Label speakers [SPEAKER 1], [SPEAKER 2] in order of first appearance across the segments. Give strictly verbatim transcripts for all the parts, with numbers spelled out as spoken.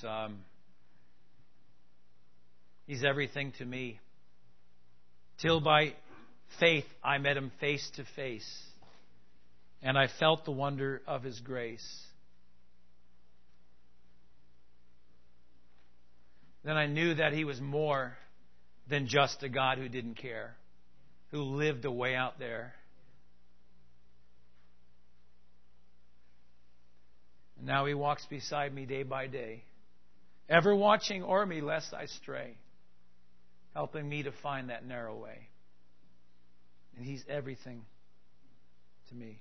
[SPEAKER 1] Jesus, um, He's everything to me. Till by faith I met Him face to face, and I felt the wonder of His grace. Then I knew that He was more than just a God who didn't care, who lived away out there. And now He walks beside me day by day, ever watching o'er me lest I stray, helping me to find that narrow way. And He's everything to me.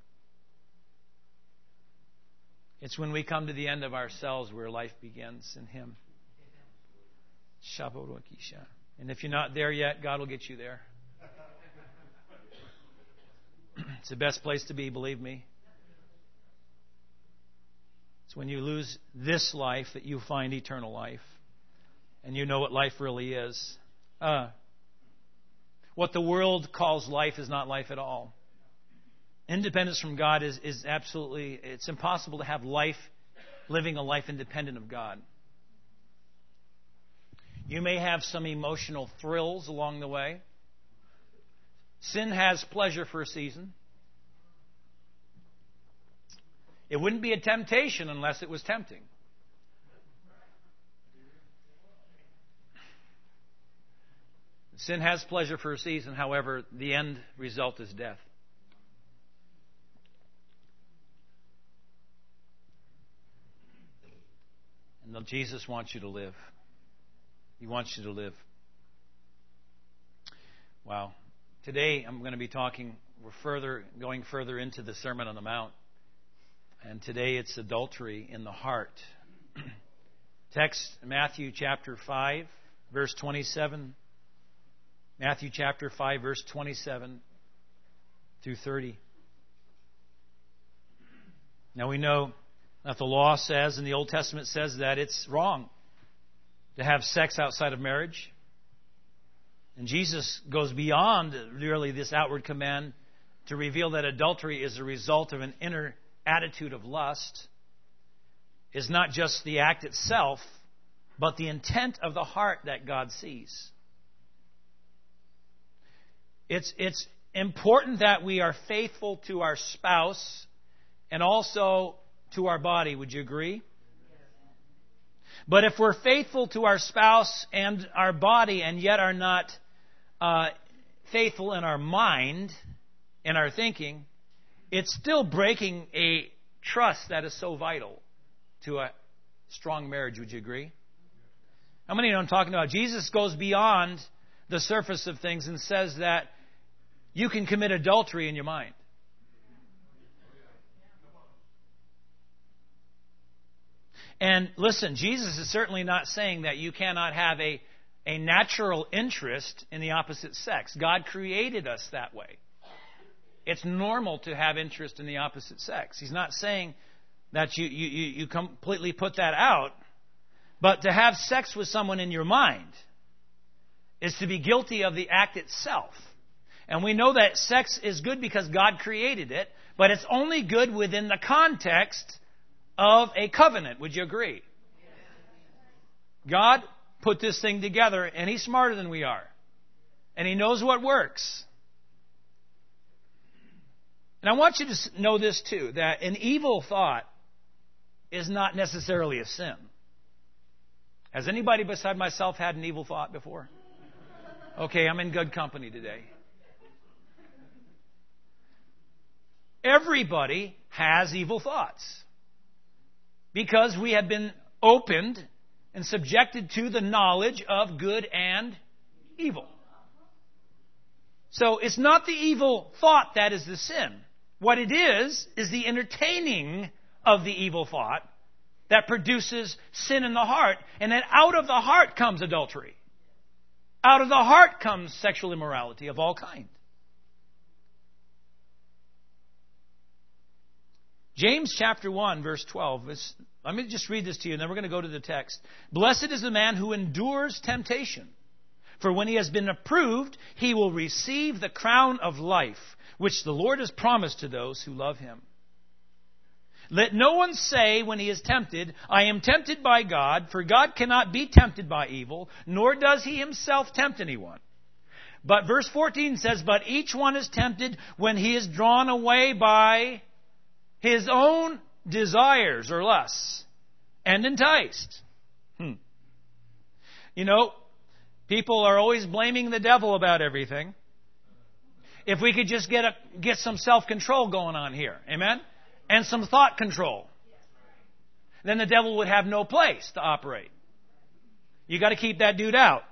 [SPEAKER 1] It's when we come to the end of ourselves where life begins in Him. And if you're not there yet, God will get you there. It's the best place to be, believe me. It's when you lose this life that you find eternal life. And you know what life really is. Uh, what the world calls life is not life at all. Independence from God is, is absolutely, it's impossible to have life, living a life independent of God. You may have some emotional thrills along the way. Sin has pleasure for a season. It wouldn't be a temptation unless it was tempting. Sin has pleasure for a season, however, the end result is death. And Jesus wants you to live. He wants you to live. Wow. Today I'm going to be talking, we're further, going further into the Sermon on the Mount. And today it's adultery in the heart. Text, Matthew chapter five, verse twenty-seven. Matthew chapter five, verse twenty-seven through thirty. Now we know that the law says, and the Old Testament says, that it's wrong to have sex outside of marriage. And Jesus goes beyond really this outward command to reveal that adultery is a result of an inner attitude of lust. Is not just the act itself, but the intent of the heart that God sees. It's, it's important that we are faithful to our spouse and also to our body. Would you agree? But if we're faithful to our spouse and our body and yet are not uh, faithful in our mind, in our thinking, it's still breaking a trust that is so vital to a strong marriage. Would you agree? How many know I'm talking about? Jesus goes beyond the surface of things and says that you can commit adultery in your mind. And listen, Jesus is certainly not saying that you cannot have a, a natural interest in the opposite sex. God created us that way. It's normal to have interest in the opposite sex. He's not saying that you, you, you completely put that out. But to have sex with someone in your mind is to be guilty of the act itself. And we know that sex is good because God created it, but it's only good within the context of a covenant. Would you agree? God put this thing together, and He's smarter than we are. And He knows what works. And I want you to know this too, that an evil thought is not necessarily a sin. Has anybody beside myself had an evil thought before? Okay, I'm in good company today. Everybody has evil thoughts because we have been opened and subjected to the knowledge of good and evil. So it's not the evil thought that is the sin. What it is, is the entertaining of the evil thought that produces sin in the heart. And then out of the heart comes adultery. Out of the heart comes sexual immorality of all kinds. James chapter one, verse twelve. Is, let me just read this to you, and then we're going to go to the text. Blessed is the man who endures temptation, for when he has been approved, he will receive the crown of life, which the Lord has promised to those who love Him. Let no one say when he is tempted, I am tempted by God, for God cannot be tempted by evil, nor does he himself tempt anyone. But verse fourteen says, but each one is tempted when he is drawn away by his own desires or lusts and enticed. Hmm. You know, people are always blaming the devil about everything. If we could just get a, get some self-control going on here, amen? And some thought control, then the devil would have no place to operate. You got to keep that dude out.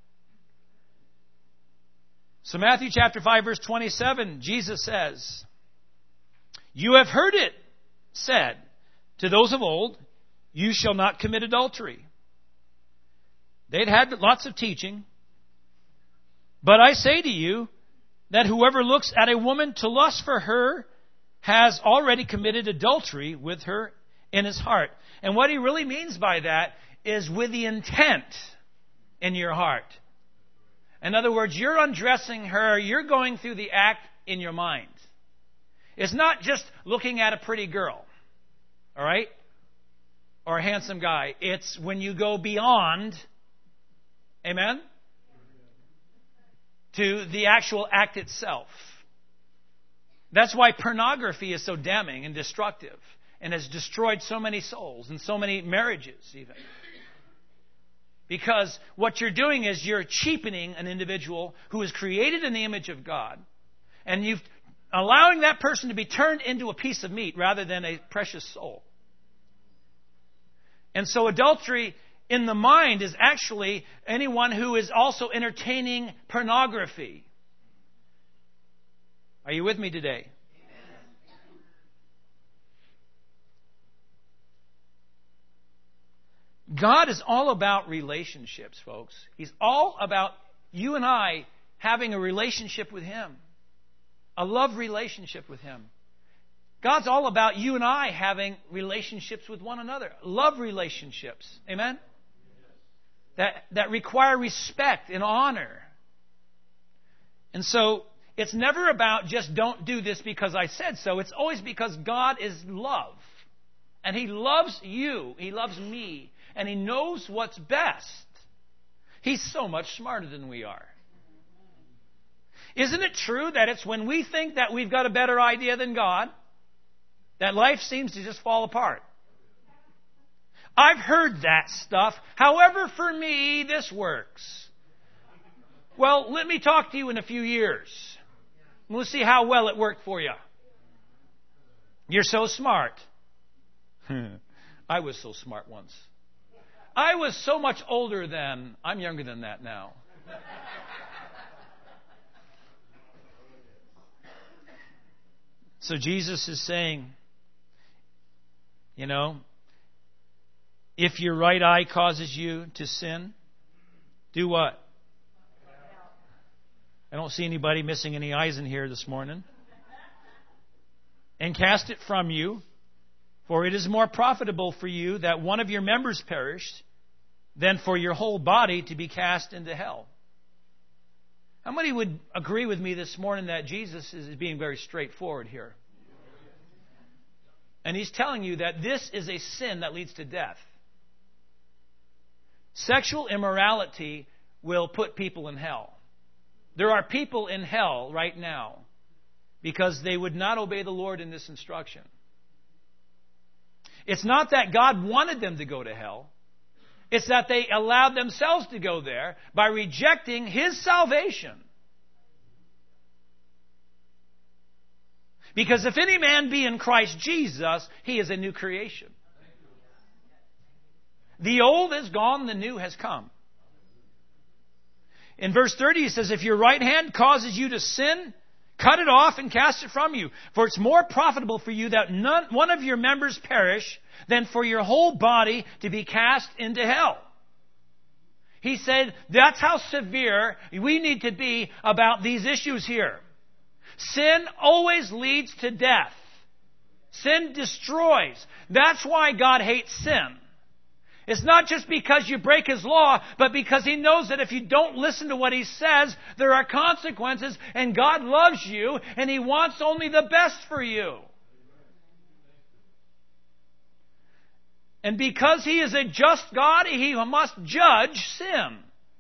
[SPEAKER 1] So Matthew chapter five verse twenty-seven, Jesus says, you have heard it said to those of old, you shall not commit adultery. They'd had lots of teaching. But I say to you that whoever looks at a woman to lust for her has already committed adultery with her in his heart. And what he really means by that is with the intent in your heart. In other words, you're undressing her, you're going through the act in your mind. It's not just looking at a pretty girl, all right, or a handsome guy. It's when you go beyond, amen, to the actual act itself. That's why pornography is so damning and destructive and has destroyed so many souls and so many marriages even. Because what you're doing is you're cheapening an individual who is created in the image of God, and you're allowing that person to be turned into a piece of meat rather than a precious soul. And so adultery in the mind is actually anyone who is also entertaining pornography. Are you with me today? God is all about relationships, folks. He's all about you and I having a relationship with Him. A love relationship with Him. God's all about you and I having relationships with one another. Love relationships. Amen? That, that require respect and honor. And so, it's never about just don't do this because I said so. It's always because God is love. And He loves you. He loves me. And He knows what's best. He's so much smarter than we are. Isn't it true that it's when we think that we've got a better idea than God that life seems to just fall apart? I've heard that stuff. However, for me, this works. Well, let me talk to you in a few years. We'll see how well it worked for you. You're so smart. I was so smart once. I was so much older than... I'm younger than that now. So Jesus is saying, you know, if your right eye causes you to sin, do what? I don't see anybody missing any eyes in here this morning. And cast it from you, for it is more profitable for you that one of your members perish than for your whole body to be cast into hell. How many would agree with me this morning that Jesus is being very straightforward here? And He's telling you that this is a sin that leads to death. Sexual immorality will put people in hell. There are people in hell right now because they would not obey the Lord in this instruction. It's not that God wanted them to go to hell. It's that they allowed themselves to go there by rejecting His salvation. Because if any man be in Christ Jesus, he is a new creation. The old is gone, the new has come. In verse thirty, he says, if your right hand causes you to sin, cut it off and cast it from you. For it's more profitable for you that none, one of your members perish than for your whole body to be cast into hell. He said that's how severe we need to be about these issues here. Sin always leads to death. Sin destroys. That's why God hates sin. It's not just because you break His law, but because He knows that if you don't listen to what He says, there are consequences, and God loves you, and He wants only the best for you. And because He is a just God, He must judge sin.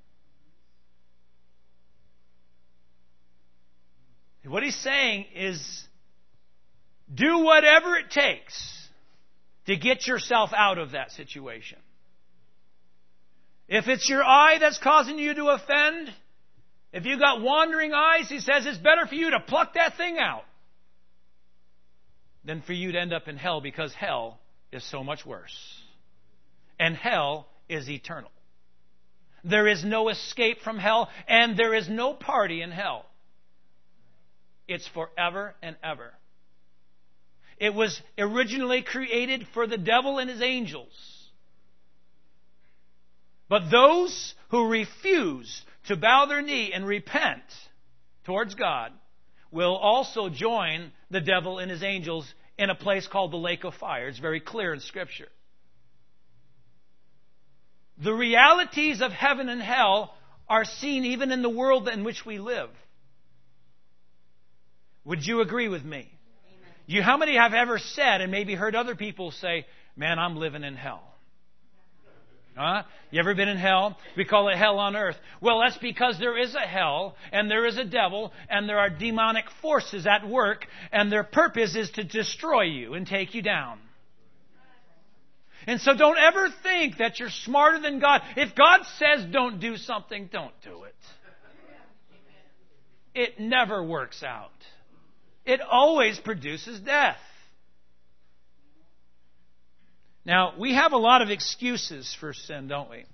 [SPEAKER 1] What He's saying is, do whatever it takes to get yourself out of that situation. If it's your eye that's causing you to offend, if you've got wandering eyes, He says it's better for you to pluck that thing out than for you to end up in hell, because hell is so much worse. And hell is eternal. There is no escape from hell, and there is no party in hell. It's forever and ever. It was originally created for the devil and his angels. But those who refuse to bow their knee and repent towards God will also join the devil and his angels in a place called the lake of fire. It's very clear in Scripture. The realities of heaven and hell are seen even in the world in which we live. Would you agree with me? Amen. You, how many have ever said and maybe heard other people say, man, I'm living in hell? Huh? You ever been in hell? We call it hell on earth. Well, that's because there is a hell, and there is a devil, and there are demonic forces at work, and their purpose is to destroy you and take you down. And so don't ever think that you're smarter than God. If God says don't do something, don't do it. It never works out. It always produces death. Now, we have a lot of excuses for sin, don't we?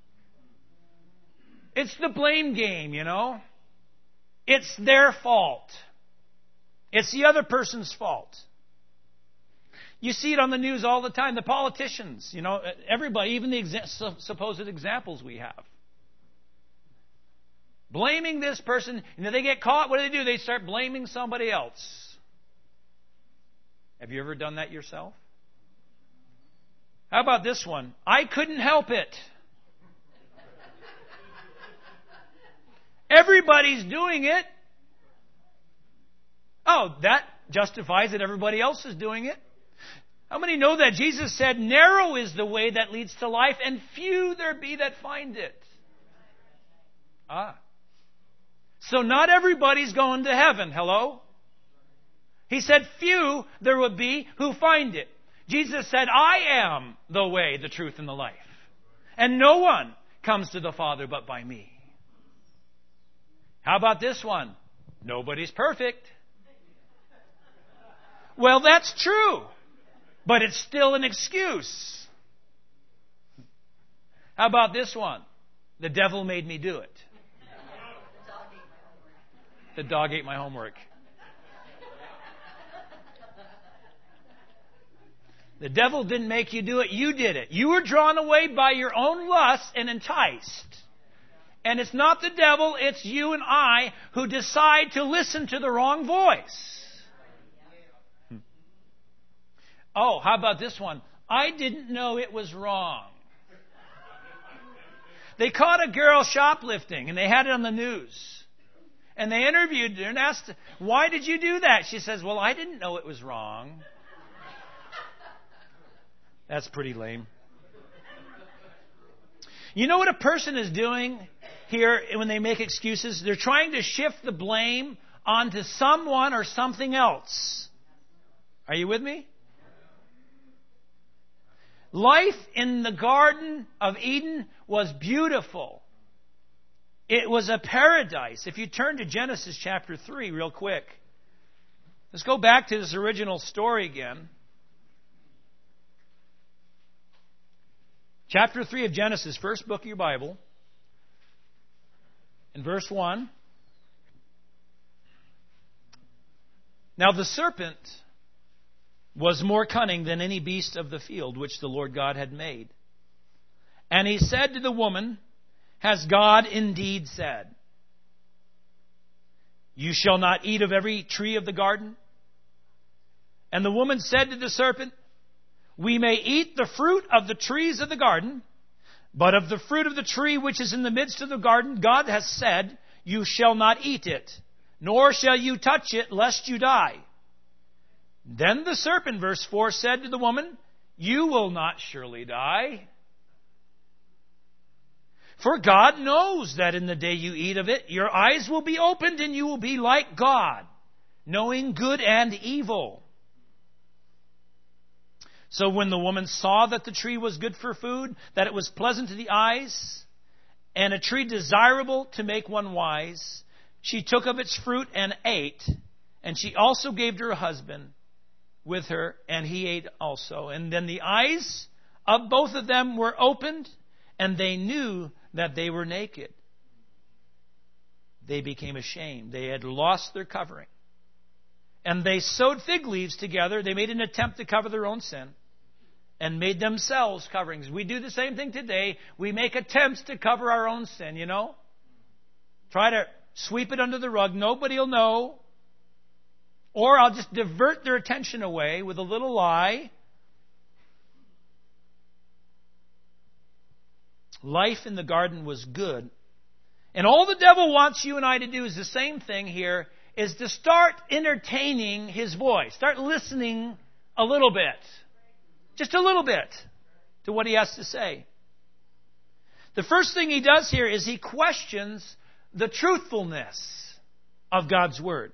[SPEAKER 1] It's the blame game, you know. It's their fault. It's the other person's fault. You see it on the news all the time. The politicians, you know, everybody, even the exa- supposed examples we have. Blaming this person, and then they get caught, what do they do? They start blaming somebody else. Have you ever done that yourself? How about this one? I couldn't help it. Everybody's doing it. Oh, that justifies that everybody else is doing it. How many know that Jesus said, narrow is the way that leads to life, and few there be that find it? Ah. So not everybody's going to heaven. Hello? He said, few there would be who find it. Jesus said, I am the way, the truth, and the life. And no one comes to the Father but by me. How about this one? Nobody's perfect. Well, that's true. But it's still an excuse. How about this one? The devil made me do it. The dog ate my homework. The devil didn't make you do it. You did it. You were drawn away by your own lust and enticed. And it's not the devil, it's you and I who decide to listen to the wrong voice. Oh, how about this one? I didn't know it was wrong. They caught a girl shoplifting, and they had it on the news. And they interviewed her and asked, why did you do that? She says, well, I didn't know it was wrong. That's pretty lame. You know what a person is doing here when they make excuses? They're trying to shift the blame onto someone or something else. Are you with me? Life in the Garden of Eden was beautiful. It was a paradise. If you turn to Genesis chapter three real quick. Let's go back to this original story again. Chapter three of Genesis, first book of your Bible. In verse one. Now the serpent was more cunning than any beast of the field which the Lord God had made. And he said to the woman, has God indeed said, you shall not eat of every tree of the garden? And the woman said to the serpent, we may eat the fruit of the trees of the garden, but of the fruit of the tree which is in the midst of the garden, God has said, you shall not eat it, nor shall you touch it, lest you die. Then the serpent, verse four, said to the woman, you will not surely die. For God knows that in the day you eat of it, your eyes will be opened and you will be like God, knowing good and evil. So when the woman saw that the tree was good for food, that it was pleasant to the eyes, and a tree desirable to make one wise, she took of its fruit and ate, and she also gave to her husband with her, and he ate also. And then the eyes of both of them were opened, and they knew that they were naked. They became ashamed. They had lost their covering. And they sewed fig leaves together. They made an attempt to cover their own sin and made themselves coverings. We do the same thing today. We make attempts to cover our own sin, you know. Try to sweep it under the rug. Nobody will know. Or I'll just divert their attention away with a little lie. Life in the garden was good. And all the devil wants you and I to do is the same thing here, is to start entertaining his voice. Start listening a little bit. Just a little bit to what he has to say. The first thing he does here is he questions the truthfulness of God's Word.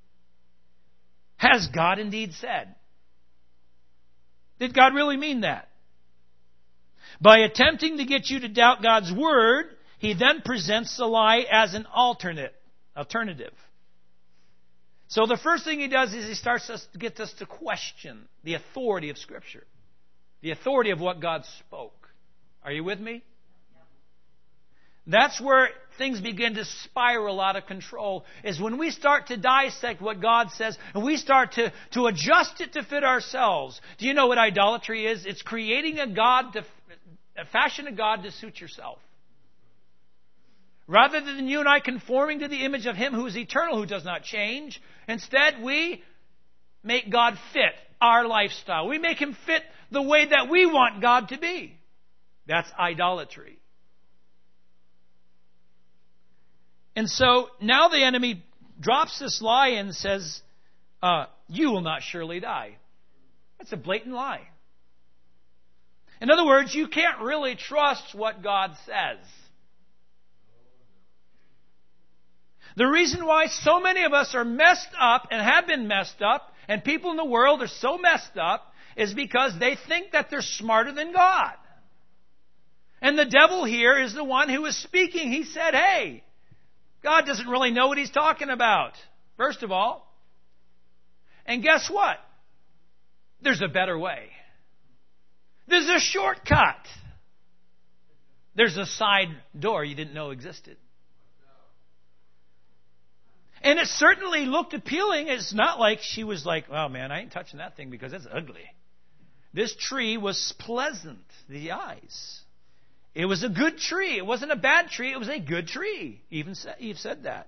[SPEAKER 1] Has God indeed said? Did God really mean that? By attempting to get you to doubt God's Word, he then presents the lie as an alternate, alternative. So the first thing he does is he starts us to get us to question the authority of Scripture. The authority of what God spoke. Are you with me? That's where things begin to spiral out of control, is when we start to dissect what God says and we start to, to adjust it to fit ourselves. Do you know what idolatry is? It's creating a God, to fashion a God to suit yourself. Rather than you and I conforming to the image of Him who is eternal, who does not change, instead we make God fit our lifestyle. We make Him fit the way that we want God to be. That's idolatry. And so now the enemy drops this lie and says, uh, you will not surely die. That's a blatant lie. In other words, you can't really trust what God says. The reason why so many of us are messed up and have been messed up, and people in the world are so messed up, is because they think that they're smarter than God. And the devil here is the one who is speaking. He said, hey, God doesn't really know what He's talking about, first of all. And guess what? There's a better way. There's a shortcut. There's a side door you didn't know existed. And it certainly looked appealing. It's not like she was like, oh man, I ain't touching that thing because it's ugly. This tree was pleasant to the eyes. It was a good tree. It wasn't a bad tree. It was a good tree. Even Eve said that.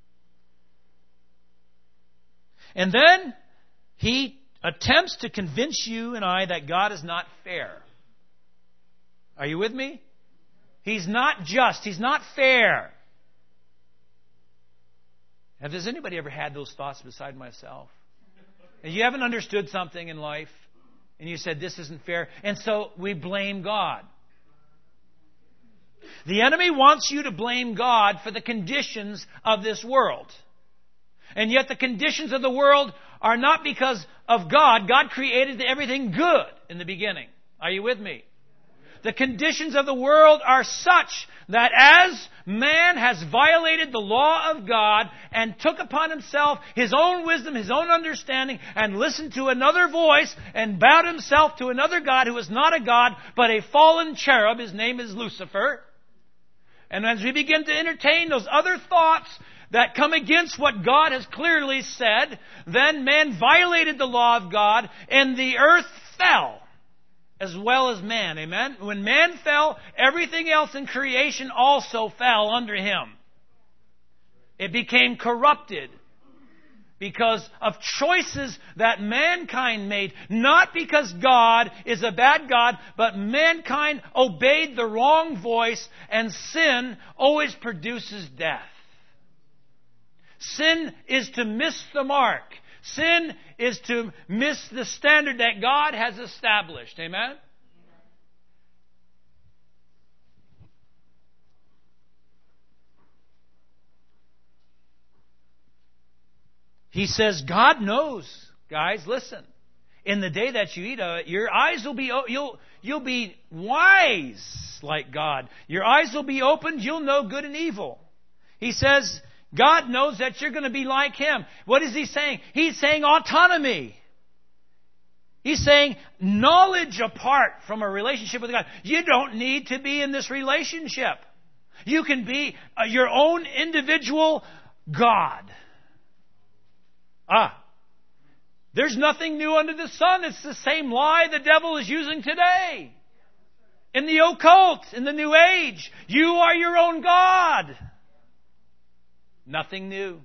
[SPEAKER 1] And then he attempts to convince you and I that God is not fair. Are you with me? He's not just. He's not fair. Has anybody ever had those thoughts beside myself? And you haven't understood something in life, and you said, this isn't fair, and so we blame God. The enemy wants you to blame God for the conditions of this world. And yet the conditions of the world are not because of God. God created everything good in the beginning. Are you with me? The conditions of the world are such that as man has violated the law of God and took upon himself his own wisdom, his own understanding, and listened to another voice and bowed himself to another God who is not a God but a fallen cherub, his name is Lucifer. And as we begin to entertain those other thoughts that come against what God has clearly said, then man violated the law of God and the earth fell. As well as man, amen? When man fell, everything else in creation also fell under him. It became corrupted because of choices that mankind made. Not because God is a bad God, but mankind obeyed the wrong voice, and sin always produces death. Sin is to miss the mark. Sin is to miss the standard that God has established. Amen? He says, God knows, guys, listen. In the day that you eat of it, your eyes will be, you'll, you'll be wise like God. Your eyes will be opened, you'll know good and evil. He says, God knows that you're going to be like Him. What is He saying? He's saying autonomy. He's saying knowledge apart from a relationship with God. You don't need to be in this relationship. You can be your own individual God. Ah, there's nothing new under the sun. It's the same lie the devil is using today. In the occult, in the New Age, you are your own God. Nothing new.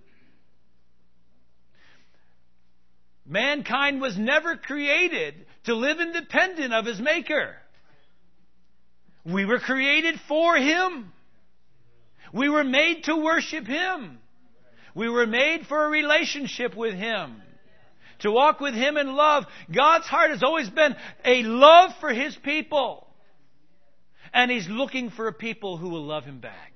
[SPEAKER 1] Mankind was never created to live independent of his Maker. We were created for Him. We were made to worship Him. We were made for a relationship with Him. To walk with Him in love. God's heart has always been a love for His people. And He's looking for a people who will love Him back.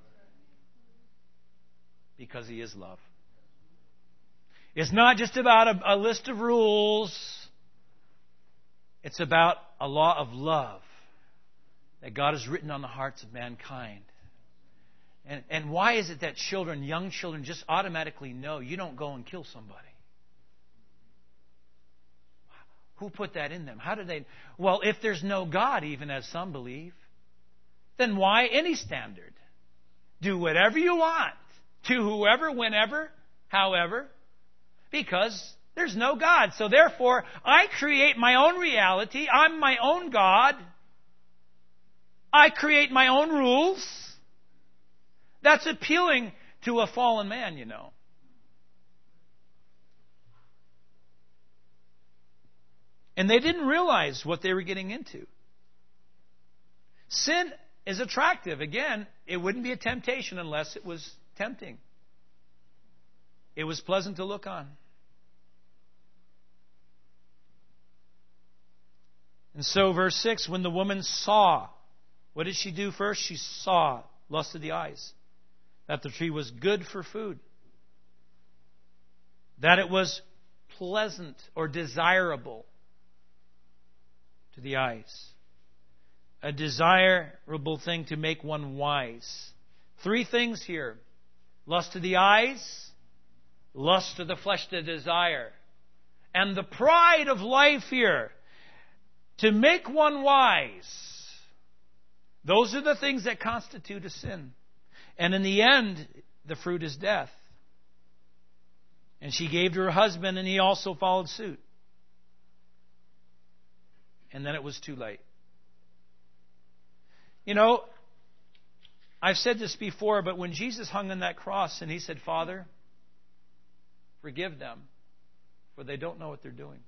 [SPEAKER 1] Because He is love. It's not just about a, a list of rules. It's about a law of love that God has written on the hearts of mankind. And, and why is it that children, young children, just automatically know you don't go and kill somebody? Who put that in them? How do they? Well, if there's no God, even as some believe, then why any standard? Do whatever you want to whoever, whenever, however, because there's no God. So therefore, I create my own reality. I'm my own God. I create my own rules. That's appealing to a fallen man, you know. And they didn't realize what they were getting into. Sin is attractive. Again, it wouldn't be a temptation unless it was tempting. It was pleasant to look on. And so, verse six, when the woman saw, what did she do first? She saw, lust of the eyes, that the tree was good for food, that it was pleasant or desirable to the eyes, a desirable thing to make one wise. Three things here: lust of the eyes, lust of the flesh, the desire, and the pride of life here, to make one wise. Those are the things that constitute a sin. And in the end, the fruit is death. And she gave to her husband, and he also followed suit. And then it was too late. You know, I've said this before, but when Jesus hung on that cross and He said, Father, forgive them, for they don't know what they're doing.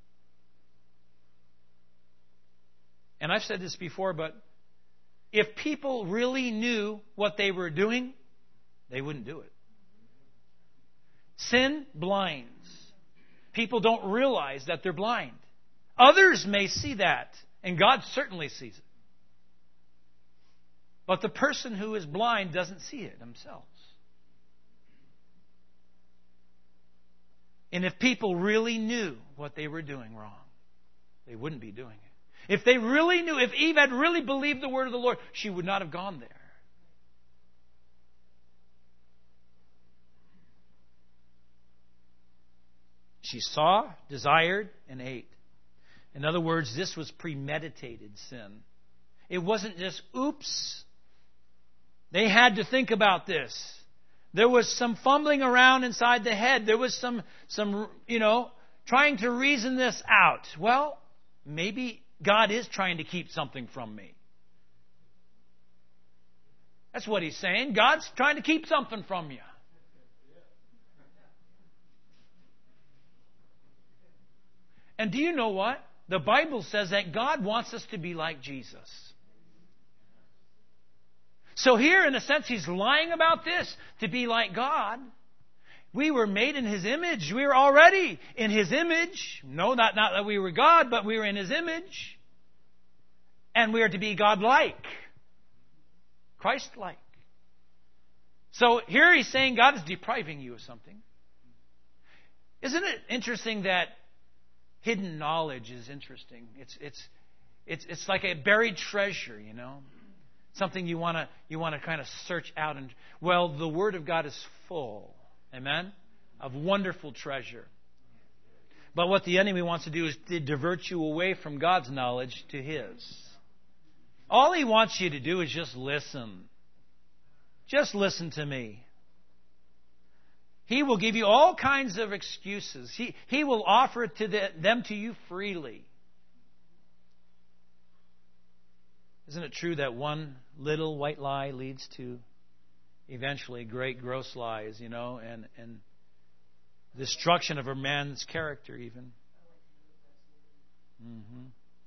[SPEAKER 1] And I've said this before, but if people really knew what they were doing, they wouldn't do it. Sin blinds. People don't realize that they're blind. Others may see that, and God certainly sees it. But the person who is blind doesn't see it themselves. And if people really knew what they were doing wrong, they wouldn't be doing it. If they really knew, if Eve had really believed the word of the Lord, she would not have gone there. She saw, desired, and ate. In other words, this was premeditated sin. It wasn't just, oops. They had to think about this. There was some fumbling around inside the head. There was some, some, you know, trying to reason this out. Well, maybe God is trying to keep something from me. That's what He's saying. God's trying to keep something from you. And do you know what? The Bible says that God wants us to be like Jesus. So here, in a sense, He's lying about this, to be like God. We were made in His image. We were already in His image. No, not, not that we were God, but we were in His image. And we are to be God-like. Christ-like. So here He's saying God is depriving you of something. Isn't it interesting that hidden knowledge is interesting? It's it's it's it's like a buried treasure, you know, something you want to you want to kind of search out. And well, the Word of God is full, amen, of wonderful treasure. But what the enemy wants to do is to divert you away from God's knowledge to His. All he wants you to do is just listen. Just listen to me. He will give you all kinds of excuses. He, he will offer it to the, them to you freely. Isn't it true that one little white lie leads to eventually great gross lies, you know, and, and destruction of a man's character even? Mm-hmm.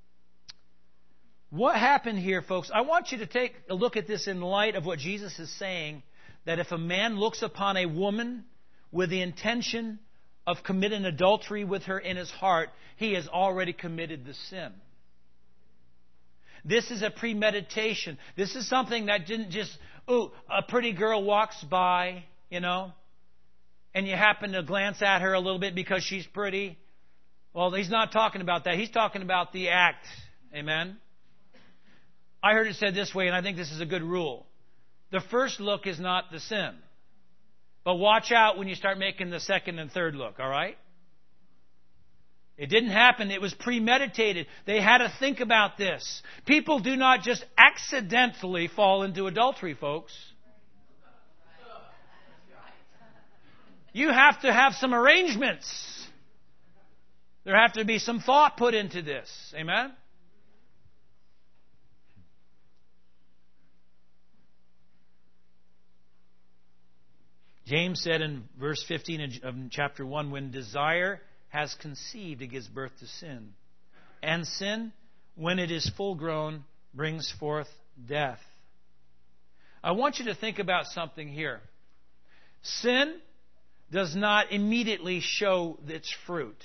[SPEAKER 1] What happened here, folks? I want you to take a look at this in light of what Jesus is saying, that if a man looks upon a woman with the intention of committing adultery with her in his heart, he has already committed the sin. This is a premeditation. This is something that didn't just, oh, a pretty girl walks by, you know, and you happen to glance at her a little bit because she's pretty. Well, he's not talking about that. He's talking about the act. Amen? I heard it said this way, and I think this is a good rule. The first look is not the sin. But watch out when you start making the second and third look, all right? It didn't happen. It was premeditated. They had to think about this. People do not just accidentally fall into adultery, folks. You have to have some arrangements. There have to be some thought put into this. Amen? James said in verse fifteen of chapter one, when desire has conceived, it gives birth to sin. And sin, when it is full grown, brings forth death. I want you to think about something here. Sin does not immediately show its fruit.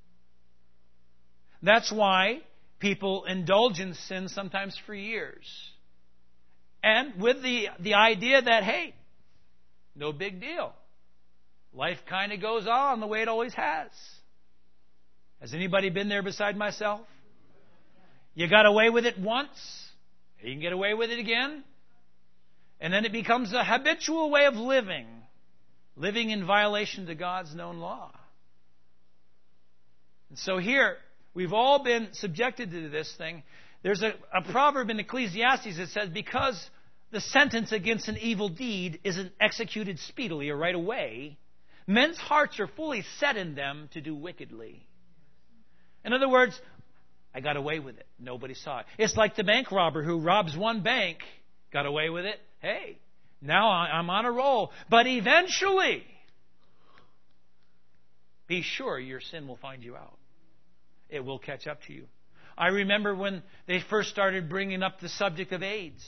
[SPEAKER 1] That's why people indulge in sin sometimes for years. And with the, the idea that, hey, no big deal. Life kind of goes on the way it always has. Has anybody been there beside myself? You got away with it once, you can get away with it again, and then it becomes a habitual way of living, living in violation to God's known law. And so here, we've all been subjected to this thing. There's a, a proverb in Ecclesiastes that says, because the sentence against an evil deed isn't executed speedily or right away, men's hearts are fully set in them to do wickedly. In other words, I got away with it. Nobody saw it. It's like the bank robber who robs one bank, got away with it. Hey, now I'm on a roll. But eventually, be sure your sin will find you out. It will catch up to you. I remember when they first started bringing up the subject of AIDS.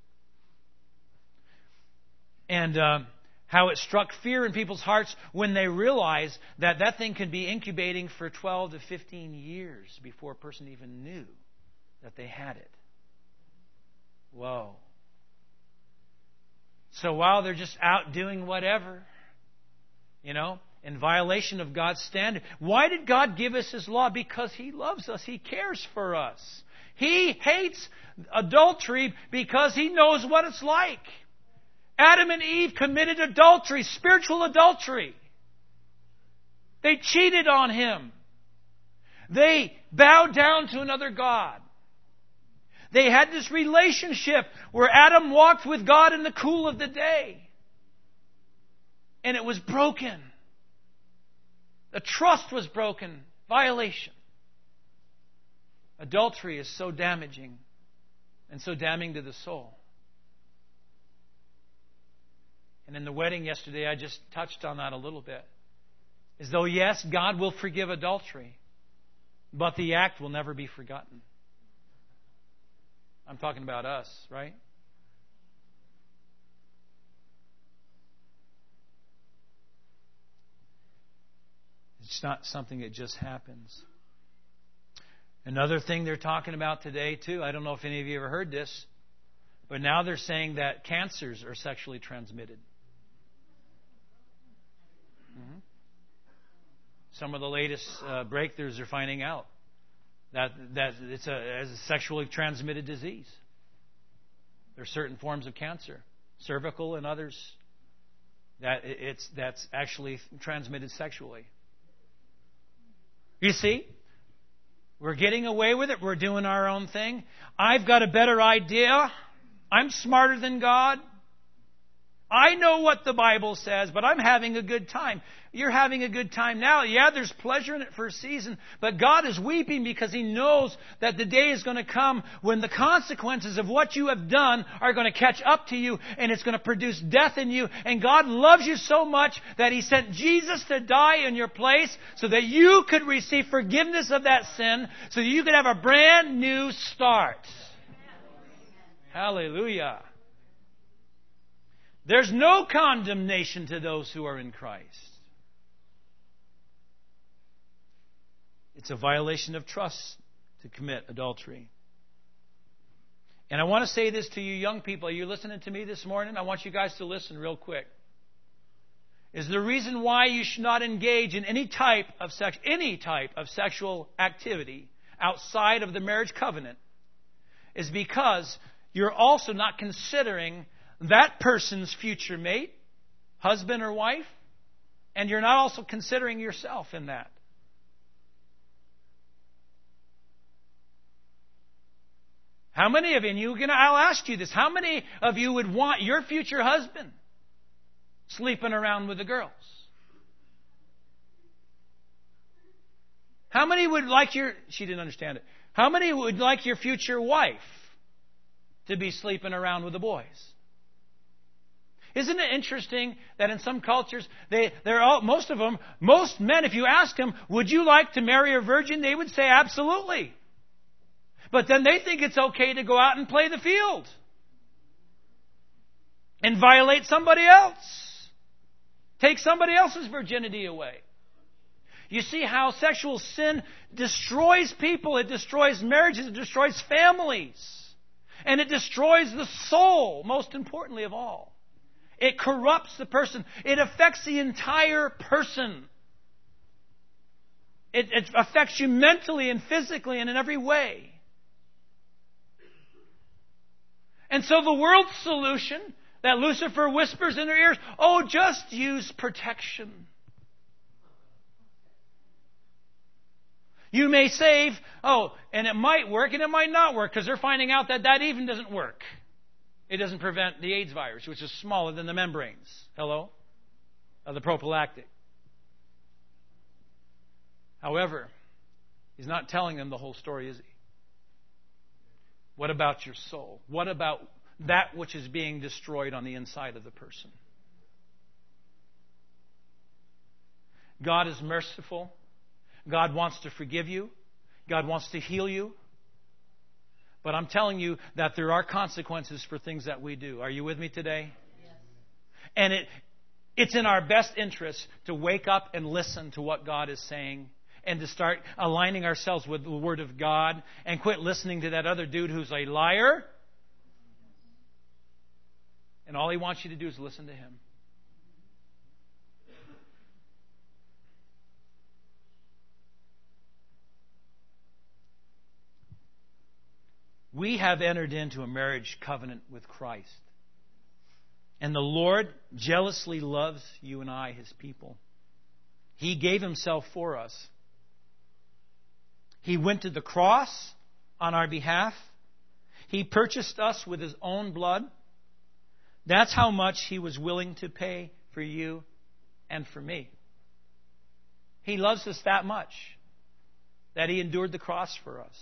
[SPEAKER 1] And uh, how it struck fear in people's hearts when they realized that that thing could be incubating for twelve to fifteen years before a person even knew that they had it. Whoa. So while they're just out doing whatever, you know, in violation of God's standard, why did God give us His law? Because He loves us. He cares for us. He hates adultery because He knows what it's like. Adam and Eve committed adultery, spiritual adultery. They cheated on Him. They bowed down to another god. They had this relationship where Adam walked with God in the cool of the day. And it was broken. The trust was broken. Violation. Adultery is so damaging and so damning to the soul. And in the wedding yesterday, I just touched on that a little bit. As though, yes, God will forgive adultery, but the act will never be forgotten. I'm talking about us, right? It's not something that just happens. Another thing they're talking about today, too, I don't know if any of you ever heard this, but now they're saying that cancers are sexually transmitted. Mm-hmm. Some of the latest uh, breakthroughs are finding out that, that it's a, as a sexually transmitted disease. There are certain forms of cancer, cervical and others, that it's that's actually transmitted sexually. You see, we're getting away with it. We're doing our own thing. I've got a better idea. I'm smarter than God. I know what the Bible says, but I'm having a good time. You're having a good time now. Yeah, there's pleasure in it for a season, but God is weeping because He knows that the day is going to come when the consequences of what you have done are going to catch up to you, and it's going to produce death in you. And God loves you so much that He sent Jesus to die in your place so that you could receive forgiveness of that sin, so that you could have a brand new start. Hallelujah. There's no condemnation to those who are in Christ. It's a violation of trust to commit adultery. And I want to say this to you young people. Are you listening to me this morning? I want you guys to listen real quick. Is the reason why you should not engage in any type of sex, any type of sexual activity outside of the marriage covenant is because you're also not considering that person's future mate, husband or wife, and you're not also considering yourself in that. How many of you, and you can, I'll ask you this, how many of you would want your future husband sleeping around with the girls? How many would like your, she didn't understand it, how many would like your future wife to be sleeping around with the boys? Isn't it interesting that in some cultures, they, they're all, most of them, most men, if you ask them, would you like to marry a virgin? They would say absolutely. But then they think it's okay to go out and play the field and violate somebody else. Take somebody else's virginity away. You see how sexual sin destroys people. It destroys marriages. It destroys families. And it destroys the soul, most importantly of all. It corrupts the person. It affects the entire person. It, it affects you mentally and physically and in every way. And so the world's solution that Lucifer whispers in their ears, oh, just use protection. You may save, oh, and it might work and it might not work because they're finding out that that even doesn't work. It doesn't prevent the AIDS virus, which is smaller than the membranes. Hello? Of the prophylactic. However, He's not telling them the whole story, is He? What about your soul? What about that which is being destroyed on the inside of the person? God is merciful. God wants to forgive you. God wants to heal you. But I'm telling you that there are consequences for things that we do. Are you with me today? Yes. And it it's in our best interest to wake up and listen to what God is saying and to start aligning ourselves with the Word of God and quit listening to that other dude who's a liar. And all he wants you to do is listen to him. We have entered into a marriage covenant with Christ. And the Lord jealously loves you and I, His people. He gave Himself for us. He went to the cross on our behalf. He purchased us with His own blood. That's how much He was willing to pay for you and for me. He loves us that much that He endured the cross for us.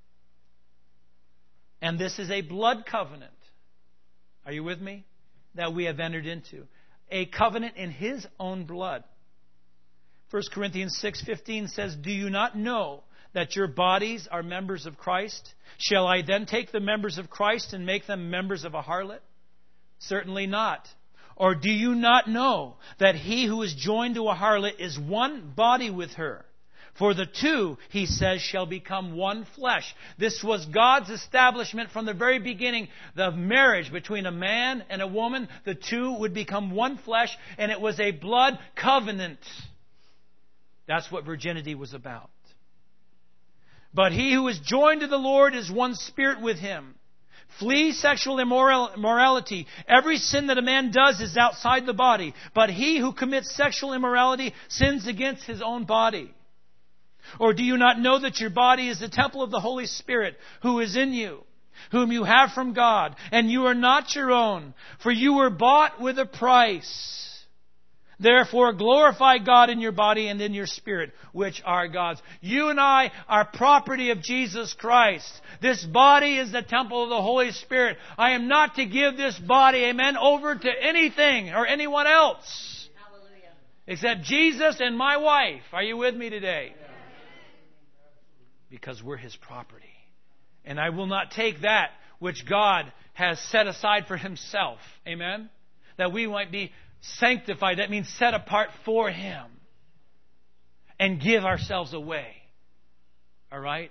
[SPEAKER 1] And this is a blood covenant. Are you with me? That we have entered into. A covenant in His own blood. First Corinthians six fifteen says, do you not know that your bodies are members of Christ? Shall I then take the members of Christ and make them members of a harlot? Certainly not. Or do you not know that he who is joined to a harlot is one body with her? For the two, he says, shall become one flesh. This was God's establishment from the very beginning. The marriage between a man and a woman, the two would become one flesh, and it was a blood covenant. That's what virginity was about. But he who is joined to the Lord is one spirit with him. Flee sexual immoral- immorality. Every sin that a man does is outside the body. But he who commits sexual immorality sins against his own body. Or do you not know that your body is the temple of the Holy Spirit who is in you, whom you have from God, and you are not your own, for you were bought with a price. Therefore glorify God in your body and in your spirit, which are God's. You and I are property of Jesus Christ. This body is the temple of the Holy Spirit. I am not to give this body, amen, over to anything or anyone else. Hallelujah. Except Jesus and my wife. Are you with me today? Yeah. Because we're His property. And I will not take that which God has set aside for Himself. Amen? That we might be sanctified. That means set apart for Him. And give ourselves away. All right?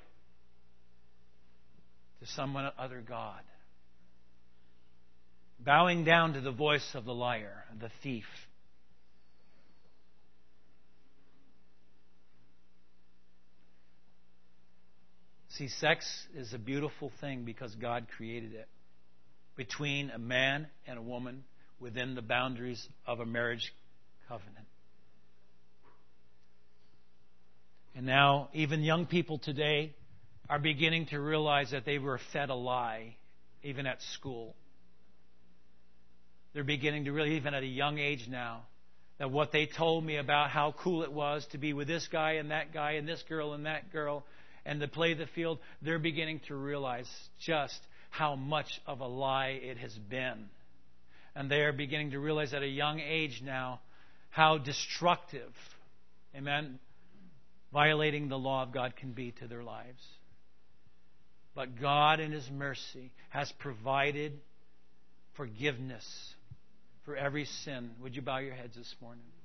[SPEAKER 1] To some other God. Bowing down to the voice of the liar, the thief. See, sex is a beautiful thing because God created it. Between a man and a woman within the boundaries of a marriage covenant. And now, even young people today are beginning to realize that they were fed a lie, even at school. They're beginning to realize, even at a young age now, that what they told me about how cool it was to be with this guy and that guy and this girl and that girl and to play the field, they're beginning to realize just how much of a lie it has been. And they are beginning to realize at a young age now how destructive, amen, violating the law of God can be to their lives. But God in His mercy has provided forgiveness for every sin. Would you bow your heads this morning?